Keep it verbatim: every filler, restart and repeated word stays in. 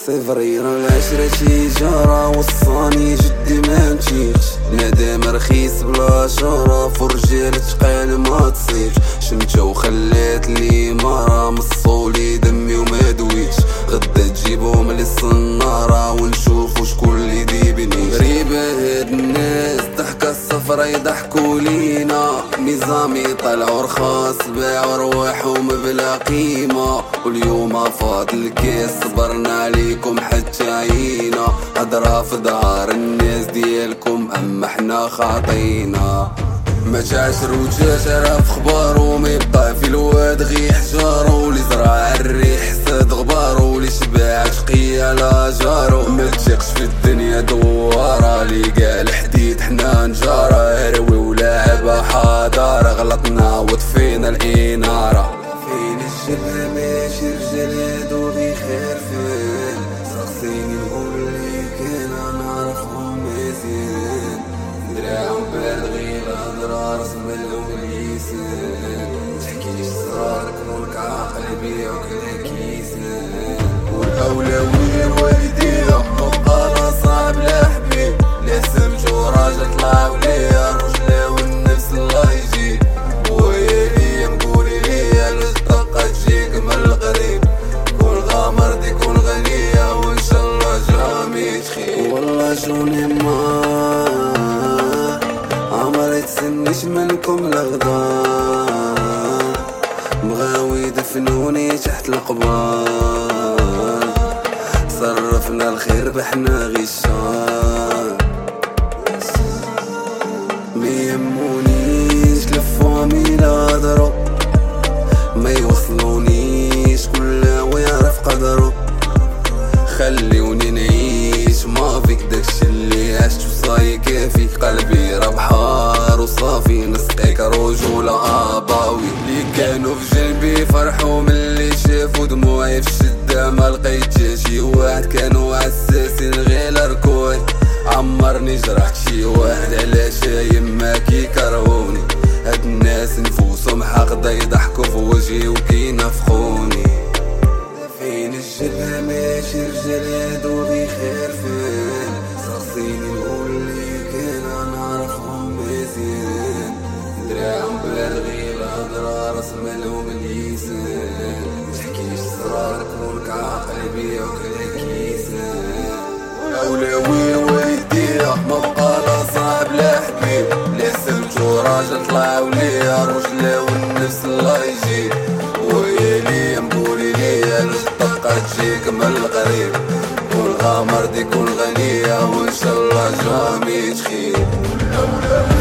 فيفرير العشرة جارة وصاني جدي ما مشيتش. نادم رخيص بلا جارة فرجال تقال ما تصيبش. شمتة وخلات لي مرة مصولي دمي وما دويتش. غدا تجيبهم للصنارة ونشوفو شكون اللي ديبني. غريبة هاد الناس ضحكة الصفرا يضحكوا لينا. نظامي طلعوا رخاص باعوا رواحهم بلا قيمة. واليوم فاض الكاس صبرنا عليكم حتى عينا. هضرة في دار الناس ديالكم اما حنا خاطينا. ما تعاشر وتجاشر في خبارو ما يبقى في الواد غي حجارو. ولي زرع الريح ساد غبارو ولي شباع شقية لا جارو. ما تشيقش في الدنيا دوارة لي قال الحديد حنا نجارة. هروي ولاعبة حضارة غلطنا وطفينا الإنارة. فين الجبهة ماشي رجال هادو غي خارفين. سقسيني نقول ليك انا نعرفهم مزيان. دراعهم بارد غير هضرة راس ملهم اليسان. متحكيليش صرارك مولك عاقل بيعوك الكيسان. والأولوية الوالدية مبقانا صعب لا حبيب. لا سمجو راجل طلعو ليا الرجلة والنفس الله يجيب. بويا ليا مقولي ليا الجدقة تجيك من القريب. كون غامر دي كون غنية وان شاء الله جامي تخيب. والله جوني ما عمري تسنيش منكم الغدار. بغاو يدفنوني تحت القبار. صرفنا الخير بحنا غشار. ميهمونيش لفوامي لا هضرو. ما يوصلونيش كل ويعرف قدرو. خليوني نعيش ما فيك داكشي اللي عشت وصاي كافي. قلبي راه بحار وصافي نسقيك رجولة اباوي. اللي كانوا في جلبي فرحوا من اللي شافوا دموعي في الشدة ما لقيت شي واحد. كانوا عساسين غير ركوعي عمرني جرحت شي واحد علاش يما كيكرهوني. هاد الناس نفوسهم حاقدة يضحكوا في وجهي وكينافخوني. فين الجبهة ماشي رجال هادو غي خارفين. سقسيني نقول ليك انا نعرفهم مزيان. دراعهم بارد غير هضرة راس مالهم اليسان. متحكيش صرارك مولك عاقل بيعوك الكيسان. والأولوية الوالدية مبقانا صعب لا حبيب. لا سمجو راجل طلعو ليا الرجلة والنفس الله يجيب. ويا ليا مقولي ليا الجدقة تجيك من القريب. كون غامر دي كون غنية وان شاء الله جامي تخيب.